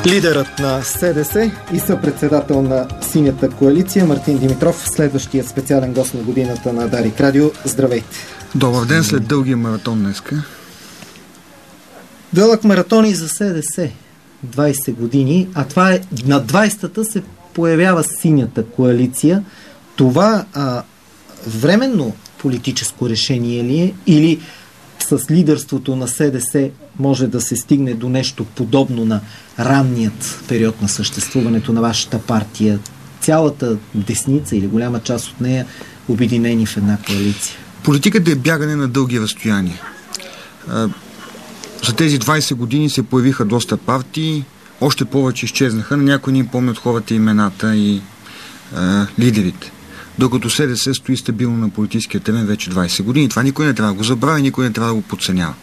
Лидерът на СДС и съпредседател на Синята коалиция Мартин Димитров, следващият специален гост на годината на Дарик Радио. Здравейте! Добър ден след дългия маратон днеска. Дълъг маратон и за СДС. 20 години, а това е на 20-та се появява Синята коалиция. Това временно политическо решение ли е, или с лидерството на СДС може да се стигне до нещо подобно на ранният период на съществуването на вашата партия? Цялата десница или голяма част от нея обединени в една коалиция. Политиката е бягане на дълги разстояния. За тези 20 години се появиха доста партии, още повече изчезнаха, на някои ни помнят хората, имената и лидерите. Докато СДС стои стабилно на политическия терен вече 20 години. Това никой не трябва да го забравя, никой не трябва да го подценява.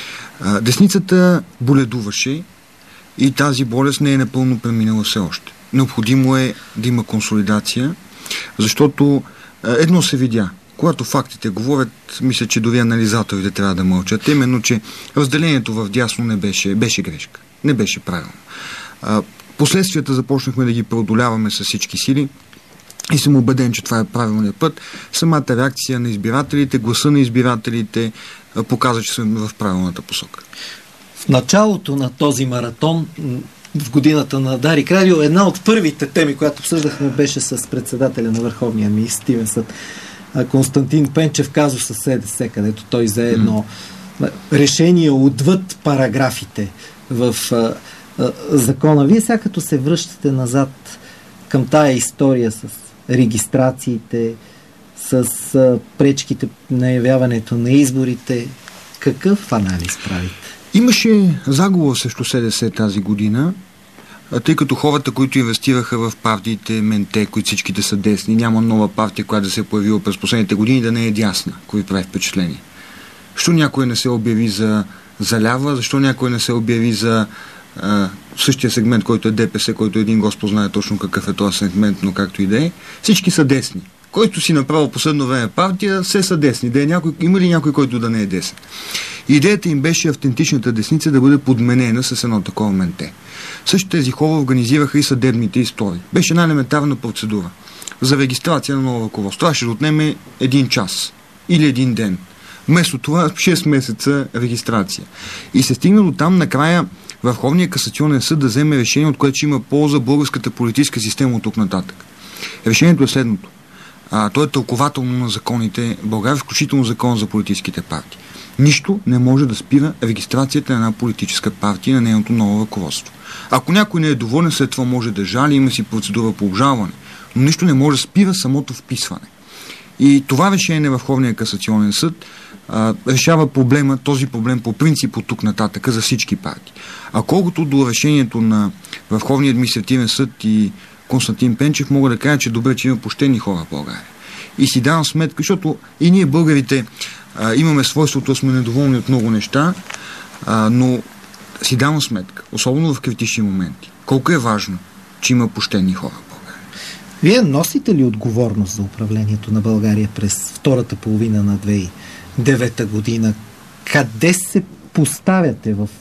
Десницата боледуваше и тази болест не е напълно преминала все още. Необходимо е да има консолидация, защото едно се видя. Когато фактите говорят, мисля, че дори анализаторите трябва да мълчат. Именно, че разделението в дясно не беше грешка. Не беше правилно. Последствията започнахме да ги преодоляваме с всички сили и съм убеден, че това е правилният път. Самата реакция на избирателите, гласа на избирателите показва, че сме в правилната посока. В началото на този маратон в годината на Дарик Радио една от първите теми, която обсъждахме, беше с председателя на Върховния административен съд Константин Пенчев, казуса СДС, където той взе едно решение отвъд параграфите в закона. Вие сега като се връщате назад към тая история с регистрациите, с пречките на явяването на изборите, какъв анализ правите? Имаше заговор срещу СДС тази година, тъй като хората, които инвестираха в партиите Менте, които всичките са десни, няма нова партия, която да се е появила през последните години, да не е дясна, кой прави впечатление. Защо някой не се обяви за лява, защо някой не се обяви за същия сегмент, който е ДПС, който един Господ знае точно какъв е този сегмент, но както и да е. Всички са десни. Който си направил последно време партия, все са десни. Има ли някой, който да не е десен? Идеята им беше автентичната десница да бъде подменена с едно такова Менте. Също тези хора организираха и съдебните истории. Беше най-елементарна процедура за регистрация на ново ръководство. Това ще отнеме 1 час или 1 ден. Вместо това 6 месеца регистрация. И се стигна до там накрая Върховният касационен съд да вземе решение, от което ще има полза българската политическа система от тук нататък. Решението е следното. То е тълкователно на законите в България, включително закон за политическите партии. Нищо не може да спира регистрацията на една политическа партия на нейното ново ръководство. Ако някой не е доволен, след това може да жали, има си процедура по обжалване, но нищо не може да спира самото вписване. И това решение на Върховния касационен съд решава този проблем по принцип от тук нататък за всички партии. А колкото до решението на Върховния административен съд и Константин Пенчев, мога да кажа, че добре, че има почтени хора в България. И си давам сметка, защото и ние българите имаме свойството да сме недоволни от много неща, но си давам сметка, особено в критични моменти, колко е важно, че има почтени хора в България. Вие носите ли отговорност за управлението на България през втората половина на 2009 година? Къде се поставяте в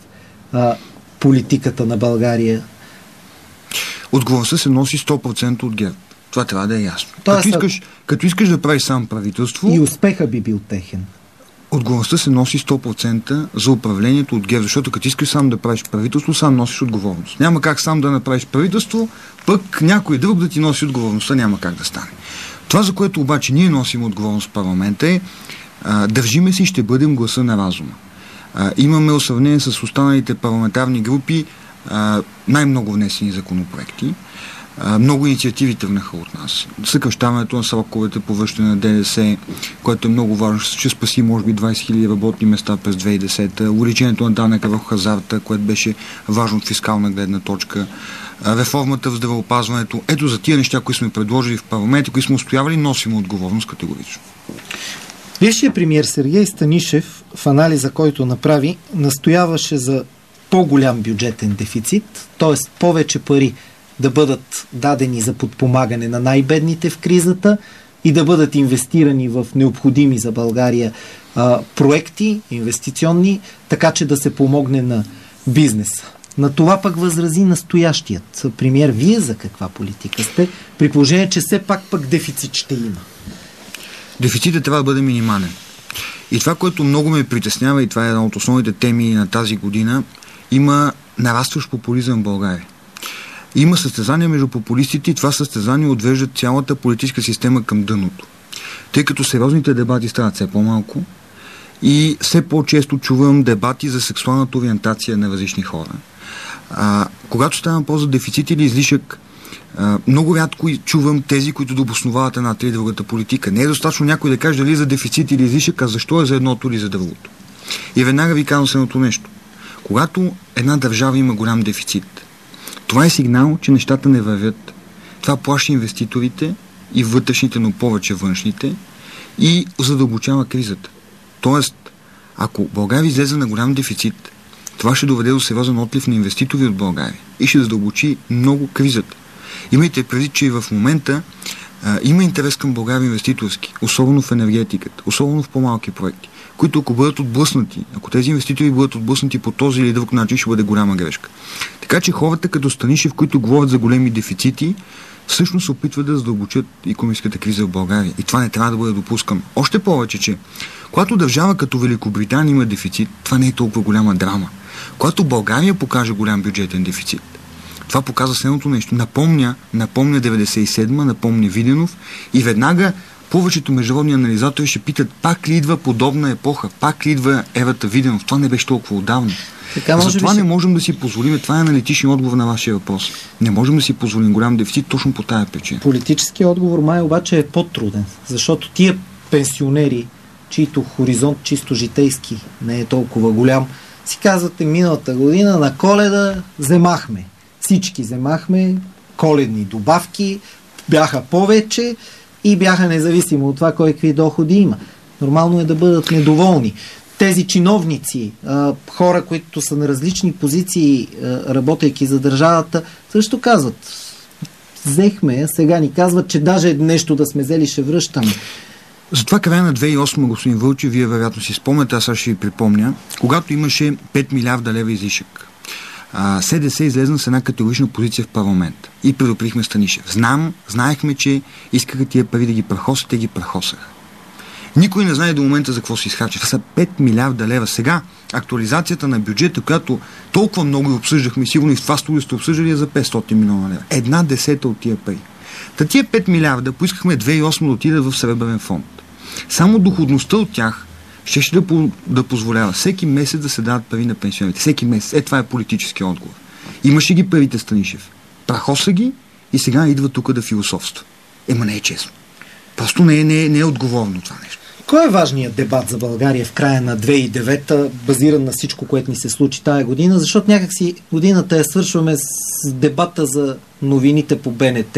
политиката на България? Отговорността се носи 100% от ГЕРБ. Това трябва да е ясно. Като искаш да правиш сам правителство... И успеха би бил техен. Отговорността се носи 100% за управлението от ГЕРБ, защото като искаш сам да правиш правителство, сам носиш отговорност. Няма как сам да направиш правителство, пък някой друг да ти носи отговорността, няма как да стане. Това, за което обаче ние носим отговорност в парламента е държиме си и ще бъдем гласа на разума. Имаме сравнение с останалите парламентарни групи най-много внесени законопроекти. Много инициативи тръгнаха от нас. Съкращаването на сроковете по връщане на ДДС, което е много важно, ще спаси може би 20 000 работни места през 2010. Увеличението на данъка върху хазарта, което беше важно от фискална гледна точка. Реформата в здравеопазването. Ето за тия неща, които сме предложили в парламента, които сме устоявали, носим отговорност категорично. Бившият премиер Сергей Станишев в анализа, който направи, настояваше за по-голям бюджетен дефицит, т.е. повече пари да бъдат дадени за подпомагане на най-бедните в кризата и да бъдат инвестирани в необходими за България проекти, инвестиционни, така че да се помогне на бизнеса. На това пък възрази настоящият премиер. Вие за каква политика сте, при положение, че все пак дефицит ще има? Дефицитът трябва да бъде минимален. И това, което много ме притеснява, и това е една от основните теми на тази година, има нарастващ популизъм в България. Има състезание между популистите и това състезание отвежда цялата политическа система към дъното. Тъй като сериозните дебати стават все по-малко и все по-често чувам дебати за сексуалната ориентация на различни хора. Когато става въпрос за дефицит или излишък, много рядко чувам тези, които да обосновават едната или другата политика. Не е достатъчно някой да каже дали за дефицит или излишък, а защо е за едното или за другото. И веднага ви казвам следното нещо. Когато една държава има голям дефицит, това е сигнал, че нещата не вървят. Това плаши инвеститорите и вътрешните, но повече външните и задълбочава кризата. Тоест, ако България излезе на голям дефицит, това ще доведе до сериозен отлив на инвеститори от България и ще задълбочи много кризата. Имайте предвид, че и в момента има интерес към България инвеститорски, особено в енергетиката, особено в по-малки проекти, които ако бъдат отблъснати, ако тези инвеститори бъдат отблъснати по този или друг начин, ще бъде голяма грешка. Така че хората като Станишев, които говорят за големи дефицити, всъщност се опитват да задълбочат икономическата криза в България. И това не трябва да бъде допускано. Още повече, че когато държава като Великобритания има дефицит, това не е толкова голяма драма. Когато България покаже голям бюджетен дефицит, това показва следното нещо. Напомня 97-ма, напомня Виденов и веднага повечето международни анализатори ще питат, пак ли идва подобна епоха, пак ли идва ерата Виденов. Това не беше толкова отдавна. Затова не можем да си позволим, това е аналитичен отговор на вашия въпрос. Не можем да си позволим голям дефицит точно по тая причина. Политическият отговор май обаче е по-труден, защото тия пенсионери, чието хоризонт чисто житейски не е толкова голям, си казвате, миналата година на Коледа вземахме. Всички вземахме коледни добавки, бяха повече и бяха независимо от това кой какви доходи има. Нормално е да бъдат недоволни. Тези чиновници, хора, които са на различни позиции, работейки за държавата, също казват, взехме, сега ни казват, че даже нещо да сме взели ще връщаме. Затова края на 2008, господин Вълчев, вие вероятно си спомняте, аз ще ви припомня, когато имаше 5 милиарда лева излишък. СДС излезна с една категорична позиция в парламент и предупредихме Станишев. Знаехме, че искаха тия пари да ги прахосат, те ги прахосаха. Никой не знае до момента за какво се изхарчи. Това са 5 милиарда лева. Сега актуализацията на бюджета, която толкова много обсъждахме, сигурно и в това студио сте обсъждали, е за 500 милиона лева. 1/10 от тия пари. Та тия 5 милиарда поискахме 2008 да отидат в Сребърен фонд. Само доходността от тях ще да позволява всеки месец да се дават пари на пенсионерите. Всеки месец. Това е политически отговор. Имаше ги парите, Станишев. Прахоса ги и сега идва тук да философства. Не е честно. Просто не е отговорно това нещо. Кой е важният дебат за България в края на 2009, базиран на всичко, което ни се случи тая година? Защото някакси годината я свършваме с дебата за новините по БНТ.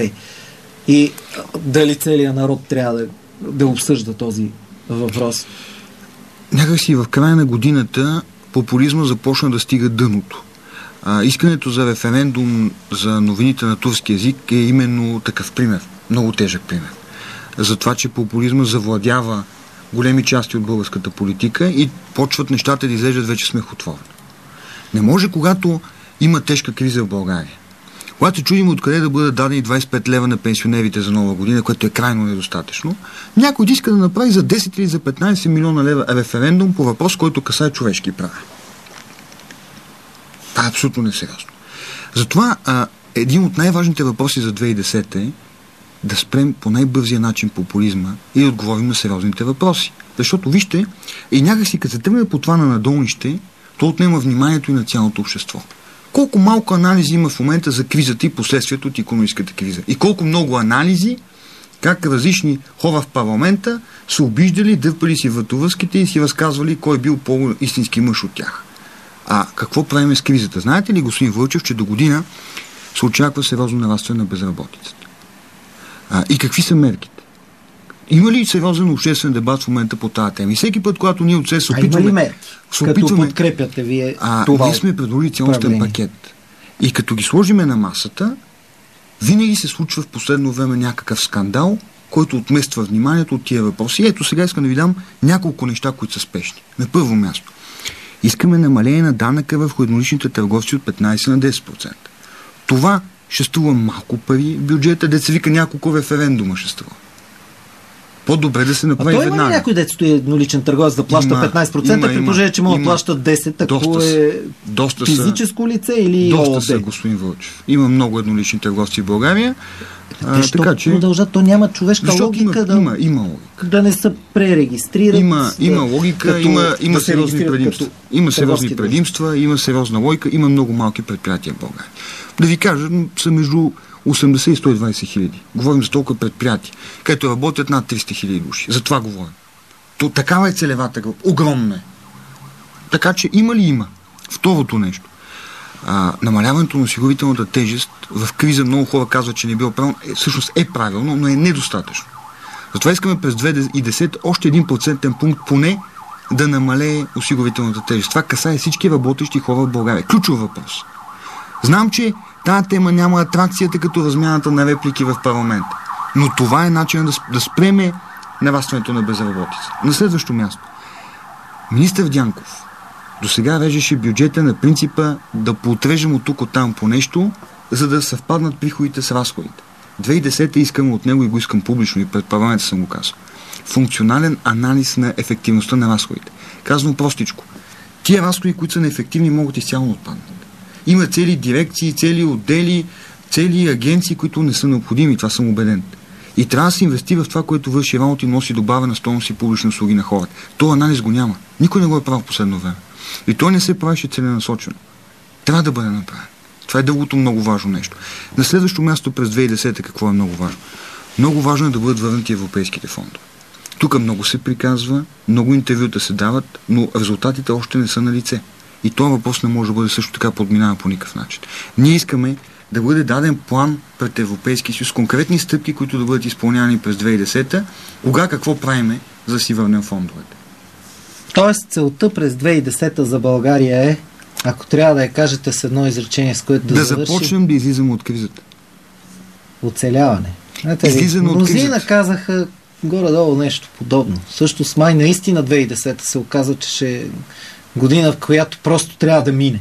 И дали целият народ трябва да обсъжда този въпрос? Някакси в края на годината популизма започна да стига дъното. Искането за референдум за новините на турски език е именно такъв пример. Много тежък пример. За това, че популизма завладява големи части от българската политика и почват нещата да изглеждат вече смехотворно. Не може, когато има тежка криза в България, когато се чудим откъде да бъдат дадени 25 лева на пенсионерите за нова година, което е крайно недостатъчно, някой иска да направи за 10 или за 15 милиона лева референдум по въпрос, който касае човешки права. Това е абсолютно несериозно. Затова един от най-важните въпроси за 2010 е да спрем по най-бързия начин популизма и да отговорим на сериозните въпроси. Защото, вижте, и някакси като се тръгне по това на надолнище, то отнема вниманието и на цялото общество. Колко малко анализи има в момента за кризата и последствието от икономическата криза. И колко много анализи, как различни хора в парламента са обиждали, дърпали си вратовръзките и си разказвали кой е бил по-истински мъж от тях. Какво правим с кризата? Знаете ли, господин Вълчев, че до година се очаква сериозно нарастване на безработицата? И какви са мерките? Има ли сериозен обществен дебат в момента по тази тема? И всеки път, когато ние от се опитваме... Има ли мерки? Като подкрепяте вие това? Ние сме предложили цялостен пакет. И като ги сложиме на масата, винаги се случва в последно време някакъв скандал, който отмества вниманието от тия въпроси. Ето сега искам да ви дам няколко неща, които са спешни. На първо място. Искаме намаление на данъка върху едноличните търговци от 15 на 10%. Това ще струва малко пари в бюджета, деца вика няколко референдума ще струва. По-добре да се направи веднага. Има ли някой дет стои едноличен търговец да плаща 15%, при положение, че мога да плащат 10%, ако е физическо лице или ООД? Доста са, господин Вълчев. Има много еднолични търговци в България. Така че продължат, то няма човешка логика има логика. Да не се пререгистрират. Има логика, има сериозни предимства. Има сериозни предимства, има сериозна логика, има много малки предприятия в България. Да ви кажа, са между 80 и 120 хиляди. Говорим за толкова предприятия, където работят над 300 хиляди души. За това говорим. Такава е целевата група. Огромна е. Така че има ли има? Второто нещо. Намаляването на осигурителната тежест в криза, много хора казват, че не е било правилно, всъщност е правилно, но е недостатъчно. Затова искаме през 2010 още 1% пункт поне да намалее осигурителната тежест. Това касае всички работещи хора в България. Ключов въпрос. Знам, че тази тема няма атракцията като размяната на реплики в парламента, но това е начинът да спреме нарастването на безработица. На следващо място. Министър Дянков до сега режеше бюджета на принципа да поотрежем от тук от там по нещо, за да съвпаднат приходите с разходите. 2010 искам от него и го искам публично и пред парламента съм го казал. Функционален анализ на ефективността на разходите. Казвам простичко. Тия разходи, които са неефективни, могат изцяло да отпаднат. Има цели дирекции, цели отдели, цели агенции, които не са необходими. Това съм убеден. И трябва да се инвестира в това, което върши работа и носи добавена стойност и публични услуги на хората. Този анализ го няма. Никой не го е правил в последно време. И той не се правеше целенасочено. Трябва да бъде направен. Това е дългото много важно нещо. На следващо място през 2010 какво е много важно? Много важно е да бъдат върнати европейските фондове. Тук много се приказва, много интервюта се дават, но резултатите още не са на лице. И този въпрос не може да бъде също така подминава по никакъв начин. Ние искаме да бъде даден план пред Европейския съюз, конкретни стъпки, които да бъдат изпълнявани през 2010-та, кога какво правиме, за да си върнем фондовете. Тоест целта през 2010-та за България е, ако трябва да я кажете с едно изречение, с което да завършим... започнем да излизаме от кризата. Оцеляване. Излизаме от кризата. Мнозина казаха горе-долу нещо подобно. Също с май наистина 2010-та се оказа, че ще е година, в която просто трябва да мине.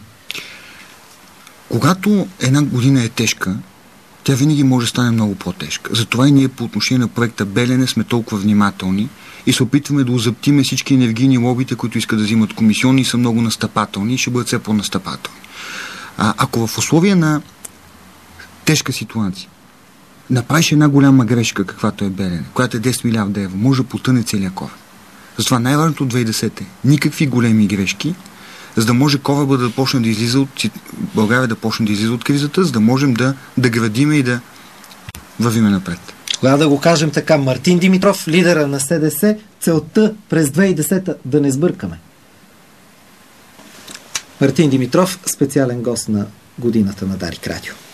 Когато една година е тежка, тя винаги може да стане много по-тежка. Затова и ние по отношение на проекта Белене сме толкова внимателни и се опитваме да озаптиме всички енергийни лобите, които искат да взимат комисионни и са много настъпателни и ще бъдат все по-настъпателни. Ако в условия на тежка ситуация направиш една голяма грешка, каквато е Белене, която е 10 милиарда евро, може да потъне целия кораб. Затова най-важното от 2010 е никакви големи грешки, за да може кораба да почне да излиза от България да почне да излиза от кризата, за да можем да градиме и да вървиме напред. Кога да го кажем така, Мартин Димитров, лидера на СДС, целта през 2010 да не сбъркаме. Мартин Димитров, специален гост на годината на Дарик Радио.